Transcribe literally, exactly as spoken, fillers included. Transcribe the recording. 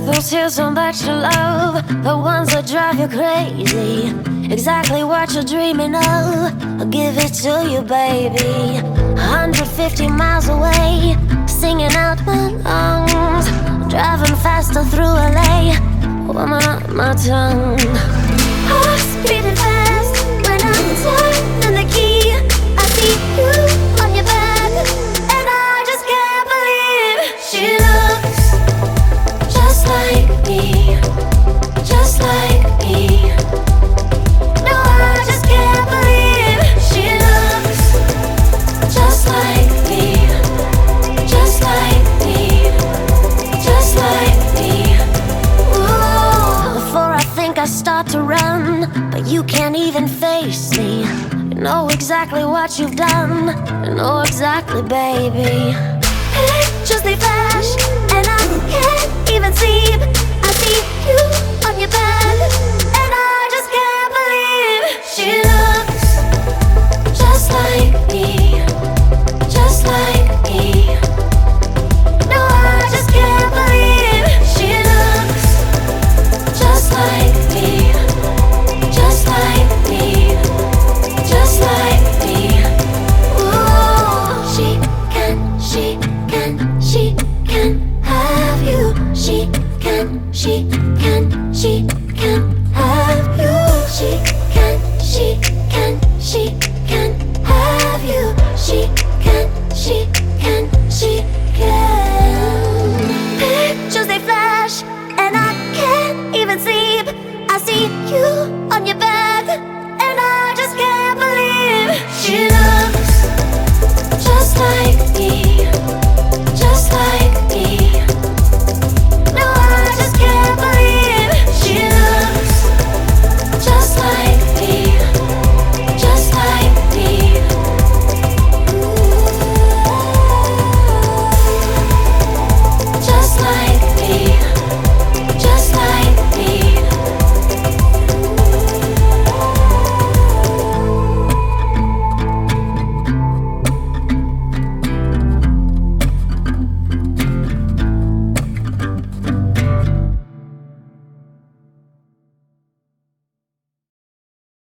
those tears on that you love, the ones that drive you crazy. Exactly what you're dreaming of, I'll give it to you, baby. one hundred fifty miles away, singing out my lungs, driving faster through L A, warming up my tongue. Heart's beating fast when I'm turning the key. I see you on your back, and I just can't believe she looks just like me, just like me. No, I just can't believe she looks just like me, just like me, just like me. Ooh. Before I think I start to run, but you can't even face me. You know exactly what you've done, you know exactly, baby. Pictures they flash, and I can't even sleep. I see you on your bed, and I just can't believe she looks just like me, just like me. No, I just can't believe she looks just like me, just like me, just like me. Ooh, she can, she can, she can have you. She can, she can, she can have you. She can, she